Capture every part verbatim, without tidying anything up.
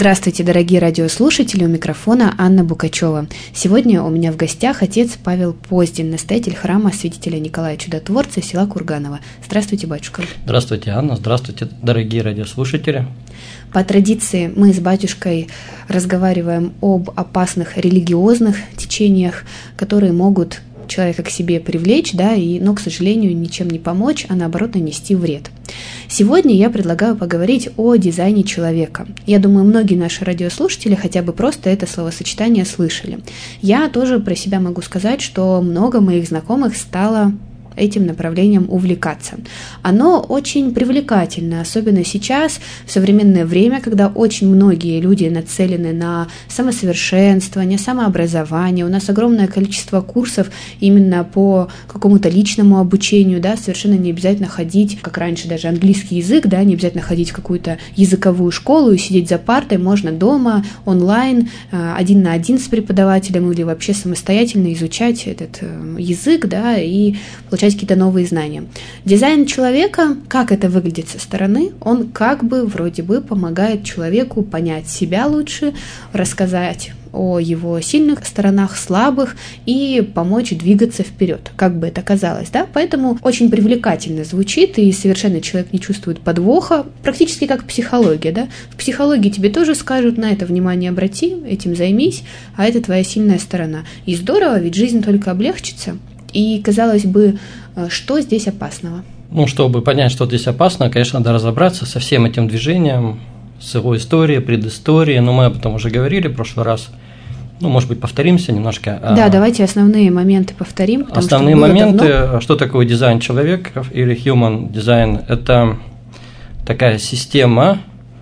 Здравствуйте, дорогие радиослушатели, у микрофона Анна Букачева. Сегодня у меня в гостях отец Павел Поздин, настоятель храма святителя Николая Чудотворца, села Курганово. Здравствуйте, батюшка. Здравствуйте, Анна. Здравствуйте, дорогие радиослушатели. По традиции мы с батюшкой разговариваем об опасных религиозных течениях, которые могут человека к себе привлечь, да, и, но, к сожалению, ничем не помочь, а наоборот нанести вред. Сегодня я предлагаю поговорить о дизайне человека. Я думаю, многие наши радиослушатели хотя бы просто это словосочетание слышали. Я тоже про себя могу сказать, что много моих знакомых стало этим направлением увлекаться. Оно очень привлекательно, особенно сейчас, в современное время, когда очень многие люди нацелены на самосовершенствование, самообразование. У нас огромное количество курсов именно по какому-то личному обучению, да, совершенно не обязательно ходить, как раньше даже английский язык, да, не обязательно ходить в какую-то языковую школу и сидеть за партой, можно дома, онлайн, один на один с преподавателем или вообще самостоятельно изучать этот язык, да, и получать какие-то новые знания. Дизайн человека, как это выглядит со стороны, он как бы вроде бы помогает человеку понять себя лучше, рассказать о его сильных сторонах, слабых и помочь двигаться вперед, как бы это казалось, да? Поэтому очень привлекательно звучит, и совершенно человек не чувствует подвоха, практически как психология, да? В психологии тебе тоже скажут: на это внимание обрати, этим займись, а это твоя сильная сторона. И здорово, ведь жизнь только облегчится. И, казалось бы, что здесь опасного? Ну, чтобы понять, что здесь опасно, конечно, надо разобраться со всем этим движением, с его историей, предысторией. Но мы об этом уже говорили в прошлый раз. Ну, может быть, повторимся немножко. Да, давайте основные моменты повторим. Основные моменты, давно. Что такое дизайн человека или human design? Это такая система,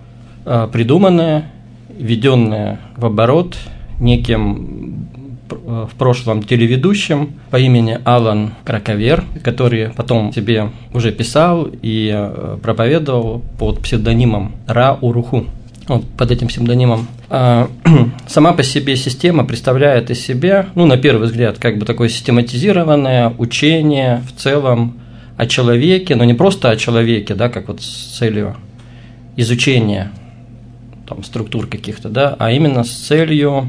придуманная, введенная в оборот неким в прошлом телеведущим по имени Алан Краковер, который потом себе уже писал и проповедовал под псевдонимом Ра Уруху. Вот под этим псевдонимом. Сама по себе система представляет из себя, ну, на первый взгляд, как бы такое систематизированное учение в целом о человеке, но не просто о человеке, да, как вот с целью изучения там, структур каких-то, да, а именно с целью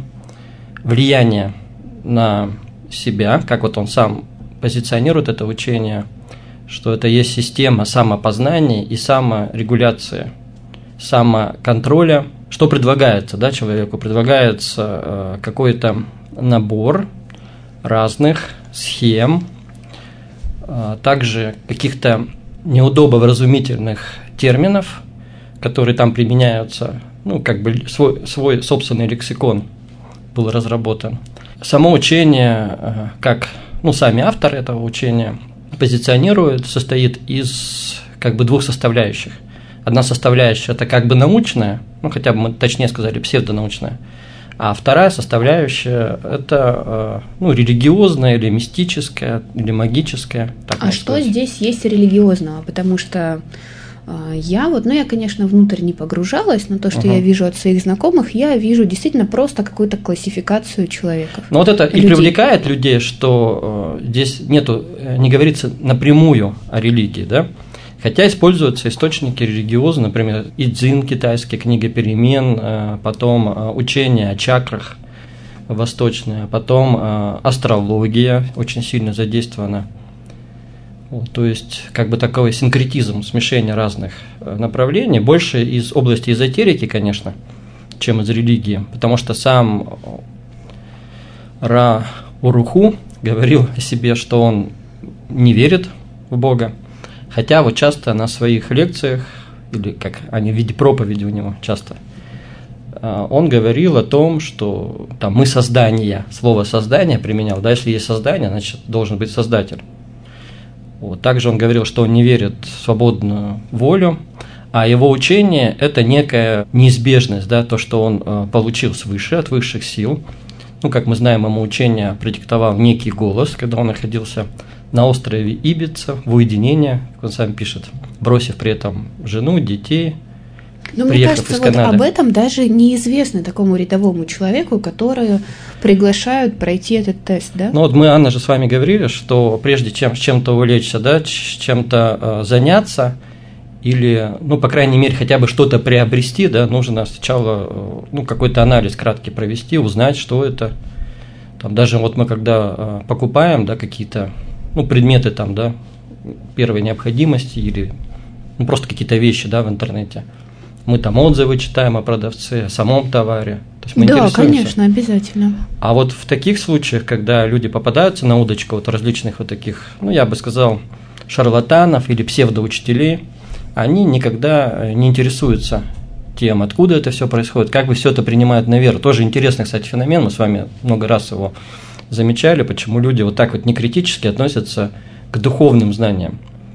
влияния на себя, как вот он сам позиционирует это учение, что это есть система самопознания и саморегуляции, самоконтроля. Что предлагается, да, человеку? Предлагается э, какой-то набор разных схем, э, также каких-то неудобовразумительных терминов, которые там применяются, ну, как бы свой, свой собственный лексикон был разработан. Само учение, как, ну, сами авторы этого учения позиционируют, состоит из как бы двух составляющих. Одна составляющая – это как бы научная, ну, хотя бы мы точнее сказали псевдонаучная, а вторая составляющая – это, ну, религиозная или мистическая, или магическая. А что сказать. Здесь есть религиозного? Потому что я вот, ну я, конечно, внутрь не погружалась, но то, что uh-huh. я вижу от своих знакомых, я вижу действительно просто какую-то классификацию человеков. Ну вот это людей. И привлекает людей, что э, здесь нету, не говорится напрямую о религии, да? Хотя используются источники религиозные, например, Идзин, китайская книга перемен, э, потом э, учение о чакрах восточное, потом э, астрология очень сильно задействована. То есть, как бы такой синкретизм, смешение разных направлений, больше из области эзотерики, конечно, чем из религии, потому что сам Ра Уруху говорил о себе, что он не верит в Бога, хотя вот часто на своих лекциях, или как они в виде проповеди у него часто, он говорил о том, что там мы создание, слово создание применял, да, если есть создание, значит должен быть создатель. Вот. Также он говорил, что он не верит в свободную волю, а его учение – это некая неизбежность, да, то, что он э, получил свыше, от высших сил. Ну, как мы знаем, ему учение продиктовал некий голос, когда он находился на острове Ибица, в уединении, как он сам пишет, бросив при этом жену, детей. Но мне кажется, вот об этом даже неизвестно такому рядовому человеку, который приглашают пройти этот тест, да? Ну вот мы, Анна, же с вами говорили, что прежде чем с чем-то увлечься, да, чем-то э, заняться, или, ну, по крайней мере, хотя бы что-то приобрести, да, нужно сначала, ну, какой-то анализ краткий провести, узнать, что это. Там даже вот мы когда покупаем, да, какие-то, ну, предметы там, да, первой необходимости или, ну, просто какие-то вещи, да, в интернете, мы там отзывы читаем о продавце, о самом товаре. То есть мы да, интересуемся. конечно, обязательно. А вот в таких случаях, когда люди попадаются на удочку вот различных вот таких, ну, я бы сказал, шарлатанов или псевдоучителей, они никогда не интересуются тем, откуда это все происходит, как бы все это принимают на веру. Тоже интересный, кстати, феномен, мы с вами много раз его замечали, почему люди вот так вот некритически относятся к духовным знаниям.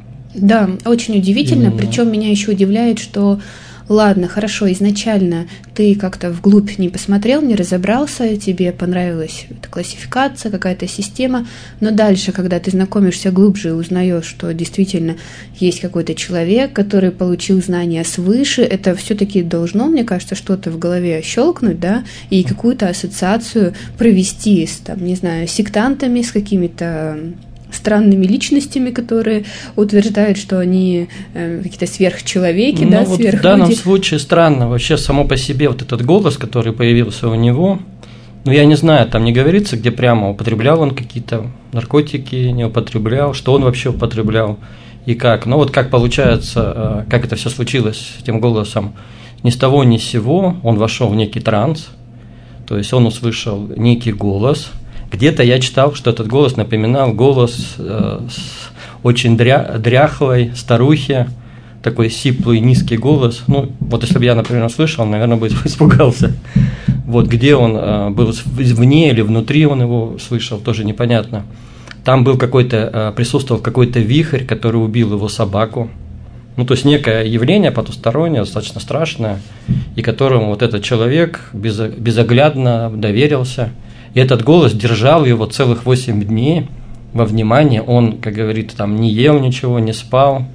Да, очень удивительно, Именно. Причем меня еще удивляет, что ладно, хорошо, изначально ты как-то вглубь не посмотрел, не разобрался, тебе понравилась эта классификация, какая-то система, но дальше, когда ты знакомишься глубже и узнаешь, что действительно есть какой-то человек, который получил знания свыше, это все-таки должно, мне кажется, что-то в голове щелкнуть, да, и какую-то ассоциацию провести с, там, не знаю, сектантами, с какими-то странными личностями, которые утверждают, что они э, какие-то сверхчеловеки, ну, да, вот сверхлюди. В данном случае странно вообще само по себе вот этот голос, который появился у него. Ну, я не знаю, там не говорится, где прямо употреблял он какие-то наркотики, не употреблял, что он вообще употреблял и как. Но вот как получается, э, как это все случилось с этим голосом, ни с того ни с сего он вошел в некий транс, то есть он услышал некий голос. Где-то я читал, что этот голос напоминал голос э, очень дря- дряхлой старухи, такой сиплый, низкий голос. Ну, вот если бы я, например, услышал, наверное, бы испугался. Вот где он э, был, вне или внутри он его слышал, тоже непонятно. Там был какой-то, э, присутствовал какой-то вихрь, который убил его собаку. Ну, то есть некое явление потустороннее, достаточно страшное, и которому вот этот человек безоглядно доверился. И этот голос держал его целых восемь дней во внимании. Он, как говорит, там не ел ничего, не спал.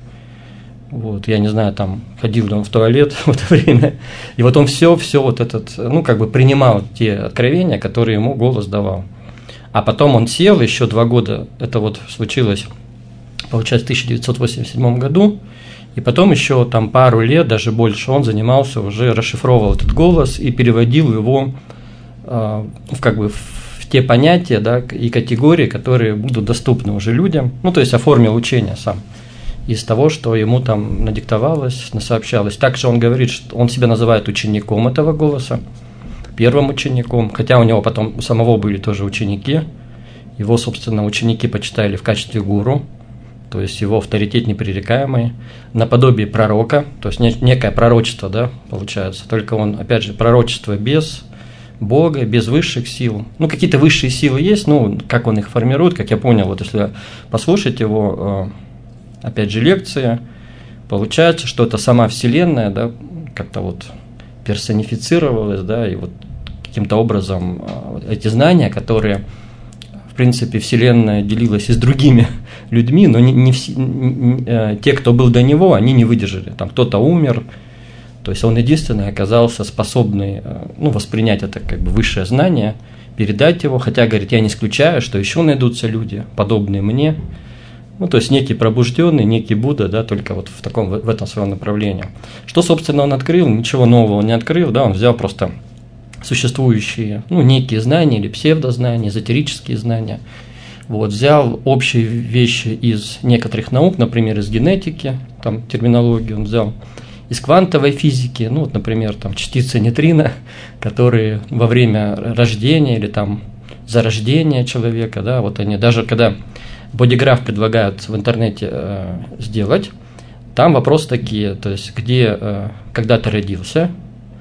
Вот, я не знаю, там ходил ли он в туалет в это время. И вот он все, все вот этот, ну, как бы принимал те откровения, которые ему голос давал. А потом он сел, еще два года, это вот случилось, получается, в тысяча девятьсот восемьдесят седьмом году. И потом еще там пару лет, даже больше, он занимался, уже расшифровывал этот голос и переводил его в, как бы, в те понятия, да, и категории, которые будут доступны уже людям, ну, то есть оформил учение сам из того, что ему там надиктовалось, насообщалось. Также он говорит, что он себя называет учеником этого голоса, первым учеником, хотя у него потом у самого были тоже ученики, его, собственно, ученики почитали в качестве гуру, то есть его авторитет непререкаемый, наподобие пророка, то есть некое пророчество, да, получается, только он, опять же, пророчество без Бога, без высших сил. Ну, какие-то высшие силы есть, ну, как он их формирует, как я понял, вот если послушать его, опять же, лекции, получается, что это сама Вселенная, да, как-то вот персонифицировалась, да, и вот каким-то образом эти знания, которые, в принципе, Вселенная делилась и с другими людьми, но не, не, все, не те, кто был до него, они не выдержали. Там кто-то умер, то есть он единственный оказался способный, ну, воспринять это как бы высшее знание, передать его, хотя, говорит, я не исключаю, что еще найдутся люди, подобные мне, ну, то есть некий пробужденный, некий Будда, да, только вот в таком, в этом своем направлении. Что, собственно, он открыл? Ничего нового он не открыл, да, он взял просто существующие, ну, некие знания или псевдознания, эзотерические знания, вот, взял общие вещи из некоторых наук, например, из генетики, там, терминологию он взял, из квантовой физики, ну, вот, например, там, частицы нейтрино, которые во время рождения или там зарождения человека, да, вот они, даже когда бодиграф предлагают в интернете э, сделать, там вопросы такие, то есть, где, э, когда ты родился,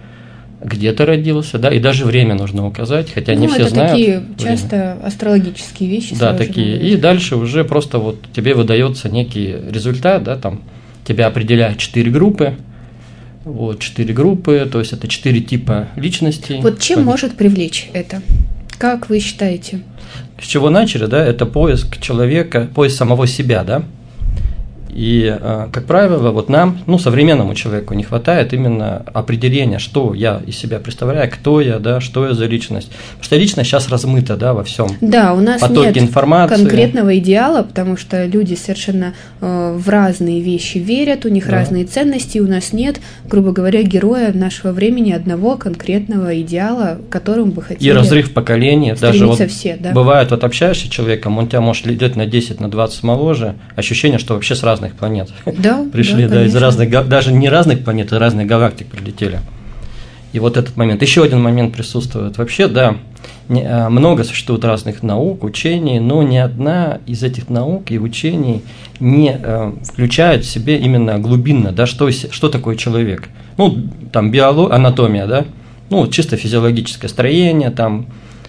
где ты родился, да, и даже время нужно указать, хотя ну, не все это знают. такие время. часто астрологические вещи. Да, такие. И дальше уже просто вот тебе выдается некий результат, да, там тебя определяют четыре группы, вот, четыре группы, то есть это четыре типа личностей. Вот чем может привлечь это? Как вы считаете? С чего начали, да, это поиск человека, поиск самого себя, да. И, как правило, вот нам, ну, современному человеку не хватает именно определения, что я из себя представляю, кто я, да, что я за личность. Потому что личность сейчас размыта, да, во всем. Да, у нас потоке нет информации. Конкретного идеала, потому что люди совершенно э, в разные вещи верят, у них да. разные ценности, у нас нет, грубо говоря, героя нашего времени одного конкретного идеала, к которому бы хотели. И разрыв поколений, даже вот все, да. бывает, вот общаешься с человеком, он тебя может лет на десять, на двадцать моложе, ощущение, что вообще с разных планет да, пришли, да, да, из разных, даже не разных планет, а разных галактик прилетели. И вот этот момент. Еще один момент присутствует. Вообще, да, не, много существует разных наук, учений, но ни одна из этих наук и учений не э, включает в себе именно глубинно, да, что, что такое человек. Ну, там биология, анатомия, да, ну, чисто физиологическое строение, там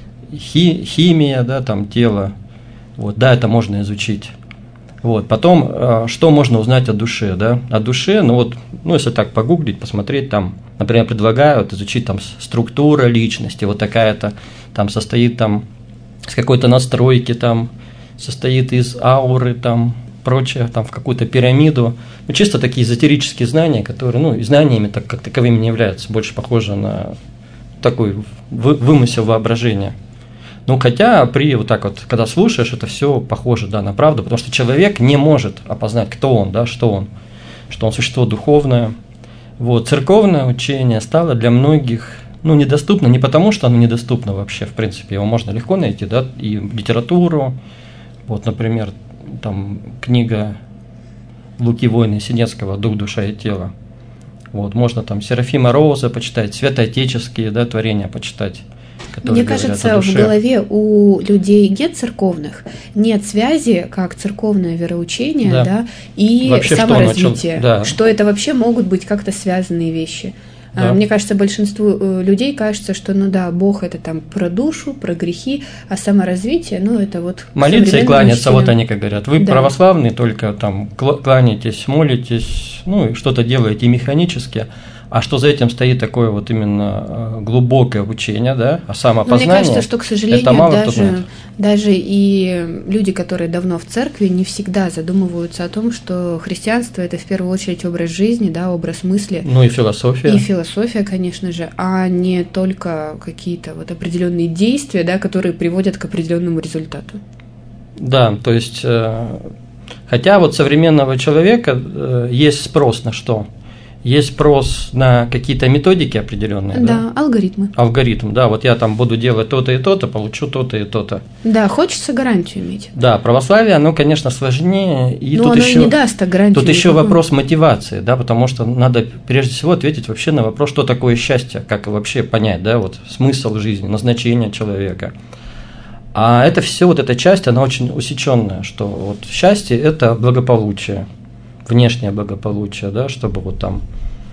хи, химия, да, там тело. Вот, да, это можно изучить. Вот. Потом, что можно узнать о душе, да? О душе, ну вот, ну если так погуглить, посмотреть, там, например, предлагают изучить там структура личности, вот такая-то, там состоит там с какой-то настройки, там состоит из ауры, там прочее, там в какую-то пирамиду. Ну, чисто такие эзотерические знания, которые, ну, и знаниями так, как таковыми не являются, больше похоже на такой вымысел воображения. Ну, хотя при вот так вот, когда слушаешь, это все похоже, да, на правду, потому что человек не может опознать, кто он, да, что он, что он существо духовное. Вот, церковное учение стало для многих, ну, недоступно не потому, что оно недоступно вообще, в принципе, его можно легко найти, да, и литературу, вот, например, там книга Луки Войны Синецкого «Дух, душа и тело». Вот, можно там Серафима Роуза почитать, святоотеческие, да, творения почитать. Мне кажется, в голове у людей гет-церковных нет связи, как церковное вероучение, да. Да, и вообще, саморазвитие, что, да. что это вообще могут быть как-то связанные вещи. Да. Мне кажется, большинству людей кажется, что, ну да, Бог это там про душу, про грехи, а саморазвитие, ну это вот... Молиться и кланяться, вот они как говорят. Вы да. православные, только там кланяетесь, молитесь, ну и что-то делаете механически. А что за этим стоит такое вот именно глубокое учение, да, а самопознание? Мне кажется, что, к сожалению, даже, даже и люди, которые давно в церкви, не всегда задумываются о том, что христианство – это в первую очередь образ жизни, да, образ мысли. Ну и философия. И философия, конечно же, а не только какие-то вот определенные действия, да, которые приводят к определенному результату. Да, то есть, хотя вот современного человека есть спрос на что? Есть спрос на какие-то методики определенные, да? Да, алгоритмы. Алгоритм, да, вот я там буду делать то-то и то-то, получу то-то и то-то. Да, хочется гарантию иметь. Да, православие, оно, конечно, сложнее. И но тут оно еще, и не даст гарантию. Тут еще вопрос мотивации, да, потому что надо прежде всего ответить вообще на вопрос, что такое счастье, как вообще понять, да, вот смысл жизни, назначение человека. А это все, вот эта часть, она очень усеченная, что вот счастье – это благополучие. Внешнее благополучие, да, чтобы вот там,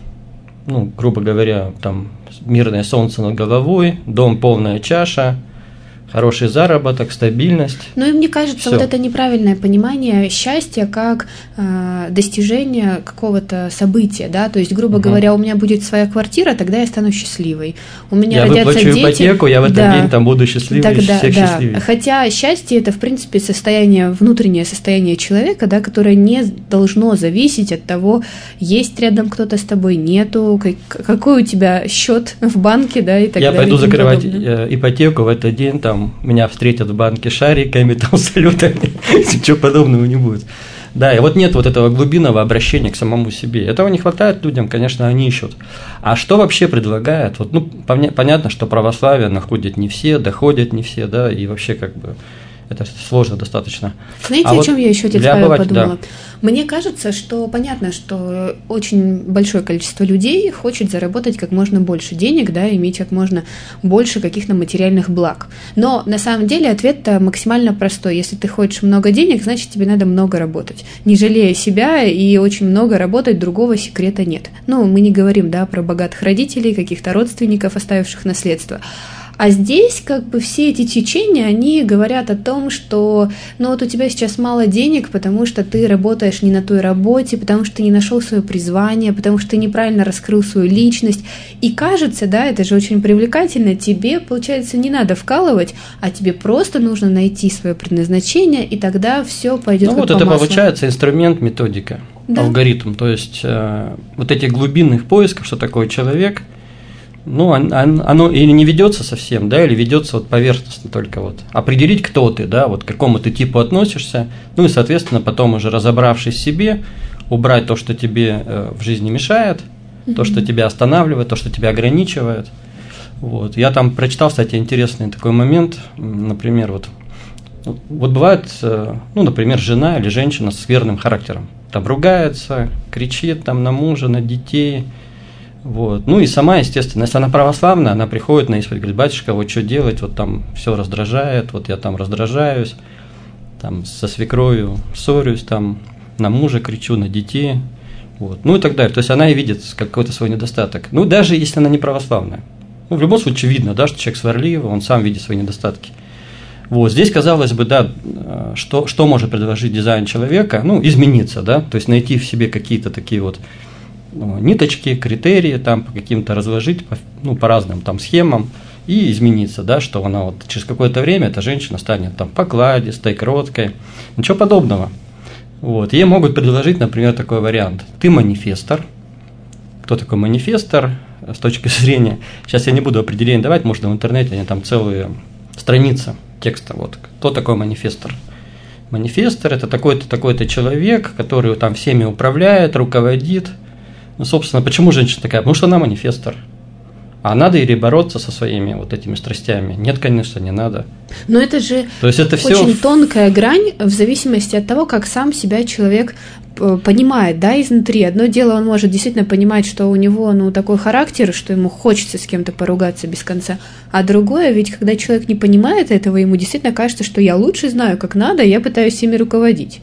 ну, грубо говоря, там мирное солнце над головой, дом полная чаша, хороший заработок, стабильность. Ну и мне кажется, всё. Вот это неправильное понимание счастья как э, достижение какого-то события, да, то есть, грубо угу. говоря, у меня будет своя квартира, тогда я стану счастливой. У меня я родятся выплачу дети, ипотеку, я в этот да, день там буду счастливой, тогда, всех да. счастливее. Хотя счастье это, в принципе, состояние, внутреннее состояние человека, да, которое не должно зависеть от того, есть рядом кто-то с тобой, нету, как, какой у тебя счет в банке, да, и так я далее. Я пойду закрывать подобное. ипотеку в этот день, там меня встретят в банке шариками, там салютами, ничего подобного не будет. Да, и вот нет вот этого глубинного обращения к самому себе. Этого не хватает людям, конечно, они ищут. А что вообще предлагает? Вот, ну, понятно, что православие находят не все, доходят не все, да, и вообще как бы это сложно достаточно. Знаете, а о вот чем я еще подумала? Да. Мне кажется, что понятно, что очень большое количество людей хочет заработать как можно больше денег, да, иметь как можно больше каких-то материальных благ. Но на самом деле ответ-то максимально простой. Если ты хочешь много денег, значит тебе надо много работать. Не жалея себя и очень много работать, другого секрета нет. Ну, мы не говорим, да, про богатых родителей, каких-то родственников, оставивших наследство. А здесь как бы все эти течения, они говорят о том, что ну вот у тебя сейчас мало денег, потому что ты работаешь не на той работе, потому что ты не нашел свое призвание, потому что ты неправильно раскрыл свою личность. И кажется, да, это же очень привлекательно, тебе, получается, не надо вкалывать, а тебе просто нужно найти свое предназначение, и тогда все пойдет ну, как вот по это маслу. Получается инструмент, методика, да. Алгоритм. То есть э, вот этих глубинных поисков, что такое человек, ну, оно или не ведется совсем, да, или ведется вот поверхностно только вот. Определить, кто ты, да, вот к какому ты типу относишься, ну и, соответственно, потом уже разобравшись в себе, убрать то, что тебе в жизни мешает, mm-hmm. то, что тебя останавливает, то, что тебя ограничивает. Вот. Я там прочитал, кстати, интересный такой момент, например, вот, вот бывает, ну, например, жена или женщина с скверным характером, там ругается, кричит там на мужа, на детей. Вот. Ну и сама, естественно, если она православная, она приходит на исповедь, говорит: батюшка, вот что делать, вот там все раздражает, вот я там раздражаюсь, там со свекровью ссорюсь, там на мужа кричу, на детей, вот. Ну и так далее. То есть она и видит какой-то свой недостаток. Ну даже если она не православная. Ну, в любом случае видно, да, что человек сварливый, он сам видит свои недостатки. Вот. Здесь, казалось бы, да, что, что может предложить дизайн человека? Ну, измениться, да, то есть найти в себе какие-то такие вот ниточки, критерии, там по каким-то разложить, по, ну, по разным там схемам и измениться, да, что она вот через какое-то время эта женщина станет там покладистой, кроткой, ничего подобного. Вот. Ей могут предложить, например, такой вариант: ты манифестор. Кто такой манифестор с точки зрения, сейчас я не буду определение давать, можно в интернете, они там целые страницы текста, вот, кто такой манифестор. Манифестор – это такой-то, такой-то человек, который там всеми управляет, руководит. Ну, собственно, почему женщина такая? Потому что она манифестор. А надо или бороться со своими вот этими страстями? Нет, конечно, не надо. Но это же То есть это очень все... тонкая грань в зависимости от того, как сам себя человек понимает, да, изнутри. Одно дело, он может действительно понимать, что у него, ну, такой характер, что ему хочется с кем-то поругаться без конца. А другое, ведь когда человек не понимает этого, ему действительно кажется, что я лучше знаю, как надо, я пытаюсь ими руководить.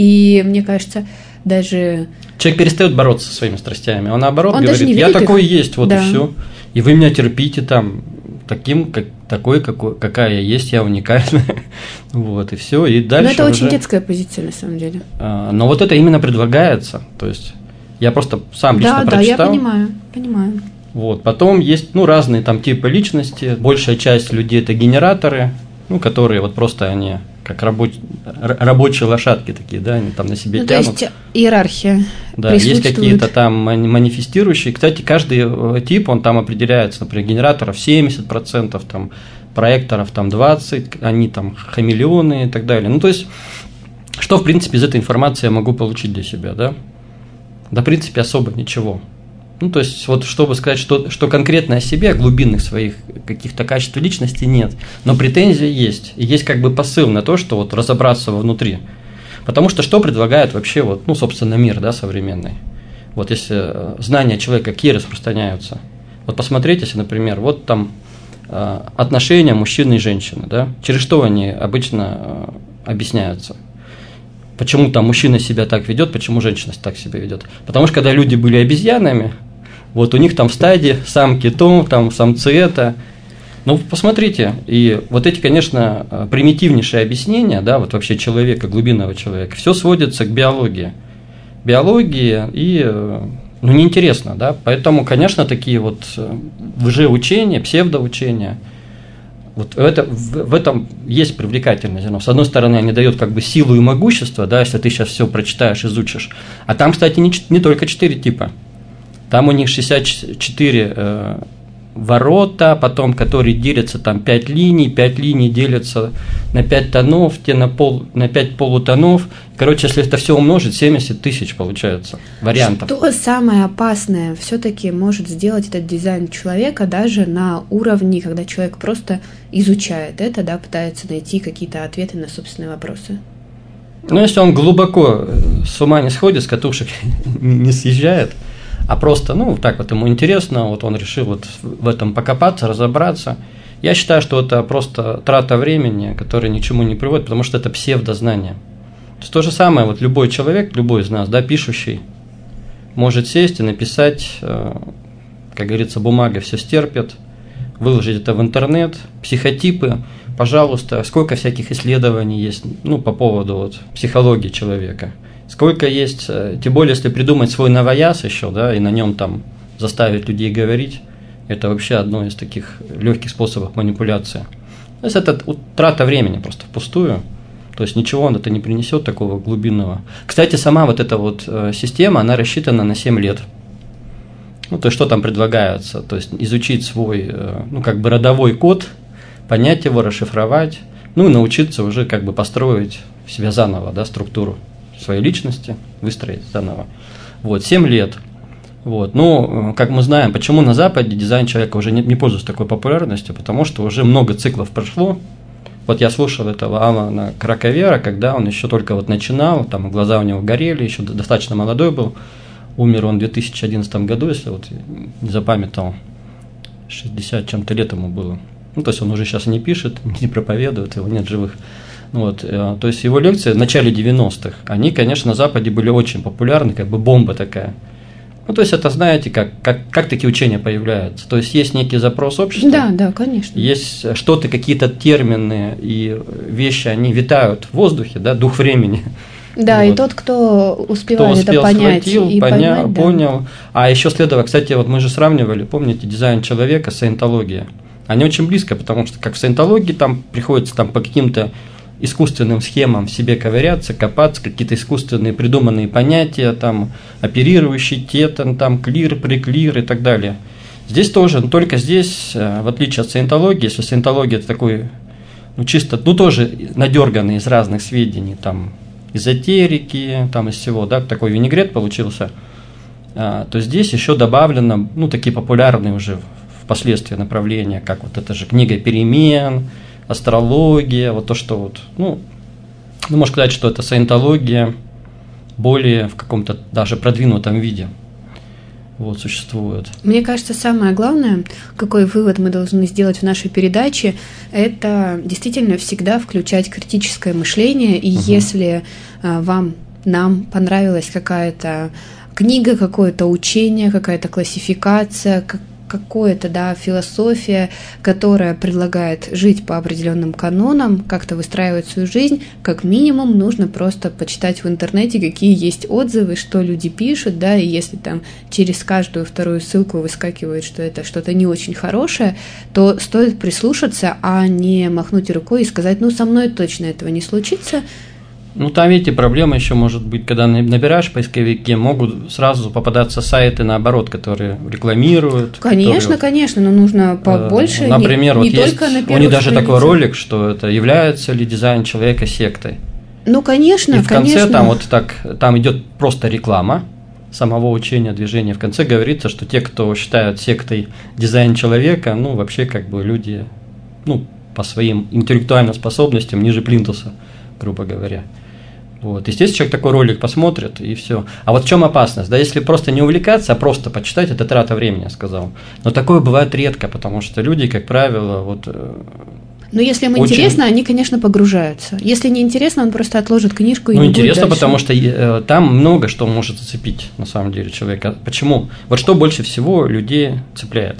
И мне кажется, даже... Человек перестает бороться со своими страстями, он наоборот он говорит: я такой их. есть, вот да. и все. И вы меня терпите там таким, как, такой, какой, какая я есть, я уникальная. Вот, и все. И дальше. Но это уже... очень детская позиция, на самом деле. А, но вот это именно предлагается. То есть я просто сам лично да, прочитал. Да, я понимаю, понимаю. Вот. Потом есть, ну, разные там типы личности. Большая часть людей – это генераторы, ну, которые вот просто они как рабоч... рабочие лошадки такие, да, они там на себе ну, тянут. То есть иерархия. Да, есть какие-то там манифестирующие. Кстати, каждый тип, он там определяется, например, генераторов семьдесят процентов, там, проекторов там двадцать процентов, они там хамелеоны и так далее. Ну, то есть, что, в принципе, из этой информации я могу получить для себя, да? Да, в принципе, особо ничего. Ну, то есть, вот чтобы сказать, что, что конкретно о себе, о глубинных своих каких-то качеств личности нет, но претензии есть. И есть как бы посыл на то, что вот разобраться вовнутри. Потому что что предлагает вообще, вот, ну, собственно, мир, да, современный? Вот если знания человека какие распространяются. Вот посмотрите, если, например, вот там отношения мужчины и женщины, да, через что они обычно объясняются? Почему там мужчина себя так ведет, почему женщина так себя ведет? Потому что когда люди были обезьянами, вот у них там в стадии самки то, там самцы это. Ну, посмотрите, и вот эти, конечно, примитивнейшие объяснения, да, вот вообще человека, глубинного человека, все сводится к биологии. Биологии и, ну, неинтересно, да, поэтому, конечно, такие вот лжеучения, псевдоучения, вот это, в, в этом есть привлекательность. С одной стороны, они дают как бы силу и могущество, да, если ты сейчас все прочитаешь, изучишь. А там, кстати, не, не только четыре типа. Там у них шестьдесят четыре э, ворота, потом, которые делятся там пять линий, пять линий делятся на пять тонов, те на, пол, на пять полутонов. Короче, если это все умножить, семьдесят тысяч получается вариантов. Что самое опасное все-таки может сделать этот дизайн человека даже на уровне, когда человек просто изучает это, да, пытается найти какие-то ответы на собственные вопросы? Ну, если он глубоко с ума не сходит, с катушек не съезжает, а просто, ну, так вот ему интересно, вот он решил вот в этом покопаться, разобраться. Я считаю, что это просто трата времени, которая ни к чему не приводит, потому что это псевдознание. То есть то же самое, вот любой человек, любой из нас, да, пишущий, может сесть и написать, как говорится, бумага все стерпит, выложить это в интернет, психотипы, пожалуйста, сколько всяких исследований есть, ну, по поводу вот психологии человека, сколько есть, тем более, если придумать свой новояз еще, да, и на нем там заставить людей говорить, это вообще одно из таких легких способов манипуляции. То есть это трата времени просто впустую. То есть ничего он это не принесет такого глубинного. Кстати, сама вот эта вот система, она рассчитана на семь лет. Ну, то есть что там предлагается? То есть изучить свой, ну, как бы родовой код, понять его, расшифровать, ну, и научиться уже как бы построить себя заново, да, структуру своей личности, выстроить заново. Вот, семь лет. Вот. Ну, как мы знаем, почему на Западе дизайн человека уже не, не пользуется такой популярностью, потому что уже много циклов прошло. Вот я слушал этого Алана Краковера, когда он еще только вот начинал, там глаза у него горели, еще достаточно молодой был. Умер он в две тысячи одиннадцатом году, если вот не запамятовал, шестьдесят чем-то лет ему было. Ну, то есть он уже сейчас не пишет, не проповедует, его нет живых. Вот, то есть его лекции в начале девяностых, они, конечно, на Западе были очень популярны, как бы бомба такая. Ну, то есть это, знаете, как, как, как такие учения появляются. То есть есть некий запрос общества. Да, да, конечно. Есть что-то, какие-то термины и вещи, они витают в воздухе, да, дух времени. Да, вот. И тот, кто успевает кто успел, это понять схватил, и поня- поймать, да. понял. А еще следовало, кстати, вот мы же сравнивали, помните, дизайн человека с саентологией. Они очень близко, потому что как в саентологии там приходится там по каким-то искусственным схемам в себе ковыряться, копаться, какие-то искусственные придуманные понятия, там, оперирующий тетан, там, клир, преклир и так далее. Здесь тоже, но только здесь, в отличие от саентологии, если саентология это такой, ну, чисто, ну, тоже надерганный из разных сведений, там, эзотерики, там, из всего, да, такой винегрет получился, то здесь еще добавлено, ну, такие популярные уже впоследствии направления, как вот это же книга перемен, астрология, вот то, что вот, ну, ну, можно сказать, что это саентология более в каком-то даже продвинутом виде вот существует. Мне кажется, самое главное, какой вывод мы должны сделать в нашей передаче, это действительно всегда включать критическое мышление, и угу. если а, вам, нам понравилась какая-то книга, какое-то учение, какая-то классификация, как какая-то, да, философия, которая предлагает жить по определенным канонам, как-то выстраивать свою жизнь, как минимум нужно просто почитать в интернете, какие есть отзывы, что люди пишут, да, и если там через каждую вторую ссылку выскакивает, что это что-то не очень хорошее, то стоит прислушаться, а не махнуть рукой и сказать, ну, со мной точно этого не случится. Ну, там, видите, проблема еще может быть, когда набираешь в поисковике, могут сразу попадаться сайты, наоборот, которые рекламируют. Конечно, которые, конечно, но нужно побольше, например, не, вот не есть, только на первых у них даже страницах. такой ролик, что это является ли дизайн человека сектой. Ну, конечно, И в конце конечно. там вот так, там идет просто реклама самого учения, движения. В конце говорится, что те, кто считают сектой дизайн человека, ну, вообще как бы люди, ну, по своим интеллектуальным способностям ниже плинтуса, грубо говоря. Вот. Естественно, человек такой ролик посмотрит, и все. А вот в чем опасность? Да, если просто не увлекаться, а просто почитать, это трата времени, я сказал. Но такое бывает редко, потому что люди, как правило, вот... Но если им очень... интересно, они, конечно, погружаются. Если не интересно, он просто отложит книжку и ну, не интересно, будет дальше. Потому что э, там много что может зацепить, на самом деле, человека. Почему? Вот что больше всего людей цепляет?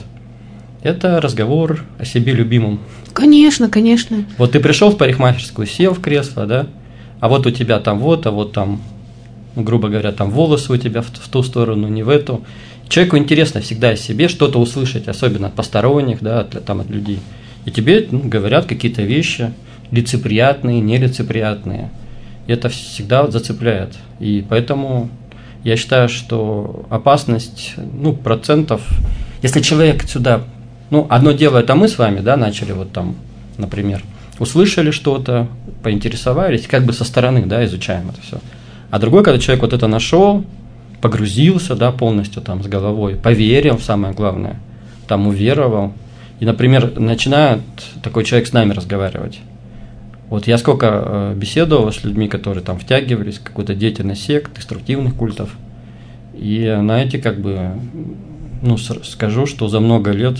Это разговор о себе любимом. Конечно, конечно. Вот ты пришел в парикмахерскую, сел в кресло, да? А вот у тебя там вот, а вот там, ну, грубо говоря, там волосы у тебя в, в ту сторону, не в эту. Человеку интересно всегда о себе что-то услышать, особенно от посторонних, да, от, там, от людей. И тебе, ну, говорят какие-то вещи лицеприятные, нелицеприятные. И это всегда вот зацепляет. И поэтому я считаю, что опасность, ну, процентов, если человек сюда, ну, одно дело, это мы с вами, да, начали вот там, например, услышали что-то, поинтересовались, как бы со стороны, да, изучаем это все. А другой, когда человек вот это нашел, погрузился, да, полностью там с головой, поверил, самое главное, там уверовал. И, например, начинает такой человек с нами разговаривать. Вот я сколько беседовал с людьми, которые там втягивались в какую-то деятельность сект, деструктивных культов. И знаете, как бы, ну, скажу, что за много лет,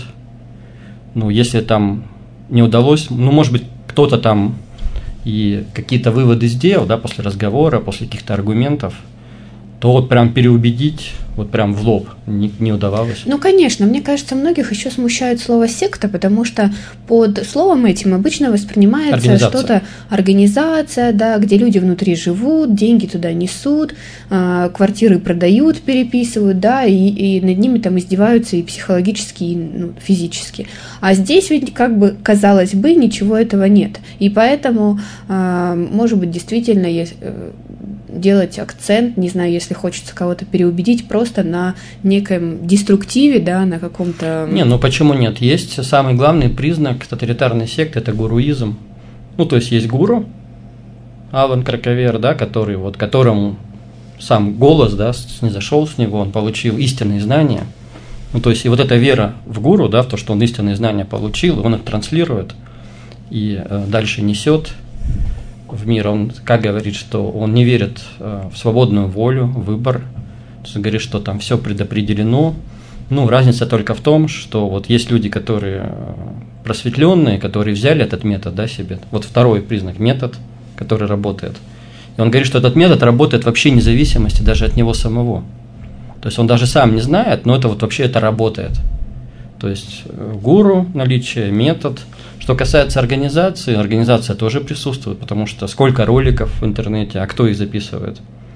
ну, если там не удалось, ну, может быть, кто-то там и какие-то выводы сделал, да, после разговора, после каких-то аргументов, то вот прям переубедить, вот прям в лоб не, не удавалось. Ну, конечно, мне кажется, многих еще смущает слово «секта», потому что под словом этим обычно воспринимается что-то, организация, да, где люди внутри живут, деньги туда несут, квартиры продают, переписывают, да, и, и над ними там издеваются и психологически, и ну, физически. А здесь ведь, как бы, казалось бы, ничего этого нет. И поэтому, может быть, действительно есть делать акцент, не знаю, если хочется кого-то переубедить, просто на неком деструктиве, да, на каком-то... Не, ну почему нет? Есть самый главный признак тоталитарной секты – это гуруизм. Ну, то есть есть гуру, Алан Краковер, да, который, вот, которому сам голос, да, снизошел с него, он получил истинные знания. Ну, то есть и вот эта вера в гуру, да, в то, что он истинные знания получил, он их транслирует и э, дальше несет в мир. Он как говорит, что он не верит э, в свободную волю, в выбор. То есть он говорит, что там все предопределено. Ну, разница только в том, что вот есть люди, которые просветленные, которые взяли этот метод, да, себе. Вот второй признак – метод, который работает. И он говорит, что этот метод работает вообще вне зависимости даже от него самого. То есть он даже сам не знает, но это вот вообще это работает. То есть гуру, наличие, метод. Что касается организации, организация тоже присутствует, потому что сколько роликов в интернете, а кто их записывает?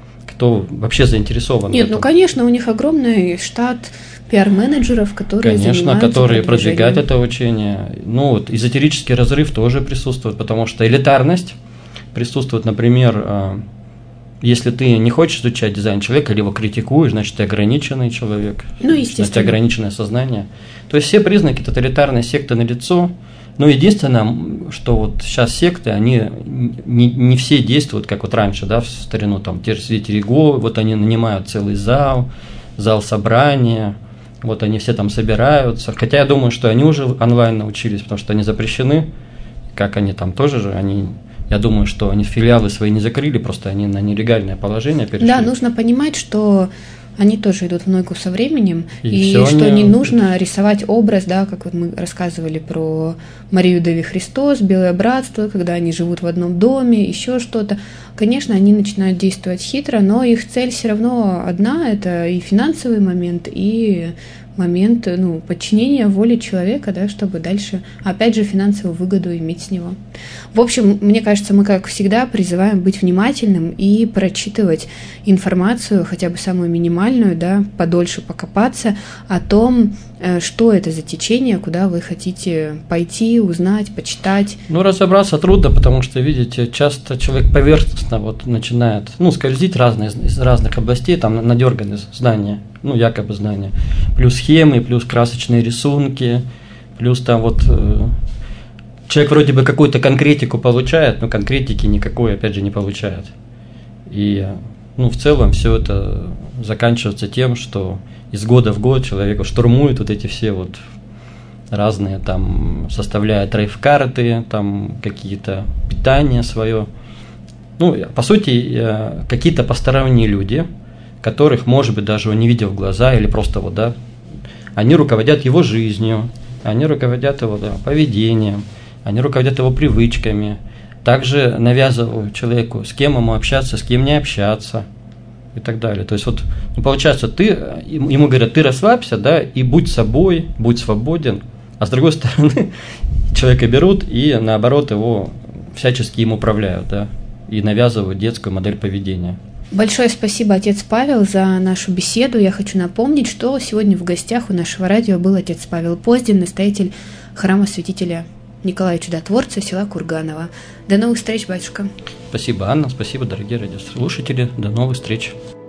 Кто вообще заинтересован? Нет, ну конечно, у них огромный штат пиар-менеджеров, которые Конечно, которые продвигают это учение. Ну вот эзотерический разрыв тоже присутствует, потому что элитарность присутствует, например, если ты не хочешь изучать дизайн человека или его критикуешь, значит, ты ограниченный человек, ну, естественно. Значит, ограниченное сознание. То есть все признаки тоталитарной секты налицо. Но единственное, что вот сейчас секты, они не, не все действуют, как вот раньше, да, в старину, там, те же свидетели Иеговы, вот они нанимают целый зал, зал собрания, вот они все там собираются. Хотя я думаю, что они уже онлайн научились, потому что они запрещены, как они там тоже же, они... Я думаю, что они филиалы свои не закрыли, просто они на нелегальное положение перешли. Да, нужно понимать, что они тоже идут в ногу со временем, и, и что они... не нужно рисовать образ, да, как вот мы рассказывали про Марию Деви Христос, Белое Братство, когда они живут в одном доме, еще что-то. Конечно, они начинают действовать хитро, но их цель все равно одна, это и финансовый момент, и момент, ну, подчинения воле человека, да, чтобы дальше, опять же, финансовую выгоду иметь с него. В общем, мне кажется, мы, как всегда, призываем быть внимательным и прочитывать информацию, хотя бы самую минимальную, да, подольше покопаться о том, что это за течение, куда вы хотите пойти, узнать, почитать. Ну, разобраться трудно, потому что, видите, часто человек поверхностно вот начинает, ну, скользить разные, из разных областей, там надерганы знания, ну, якобы знания, плюс схемы, плюс красочные рисунки, плюс там вот э, человек вроде бы какую-то конкретику получает, но конкретики никакой, опять же, не получает. И, ну, в целом все это заканчивается тем, что из года в год человека штурмуют вот эти все вот разные, там, составляя драйв-карты, там, какие-то питания свое. Ну, по сути, какие-то посторонние люди, которых, может быть, даже он не видел в глаза, или просто вот, да, они руководят его жизнью, они руководят его, да, поведением, они руководят его привычками, также навязывают человеку, с кем ему общаться, с кем не общаться и так далее. То есть вот, ну, получается, ты, ему говорят, ты расслабься, да, и будь собой, будь свободен, а с другой стороны человека берут и, наоборот, его всячески им управляют, да, и навязывают детскую модель поведения. Большое спасибо, отец Павел, за нашу беседу. Я хочу напомнить, что сегодня в гостях у нашего радио был отец Павел Поздин, настоятель храма святителя Николая Чудотворца, села Курганово. До новых встреч, батюшка. Спасибо, Анна, спасибо, дорогие радиослушатели. До новых встреч.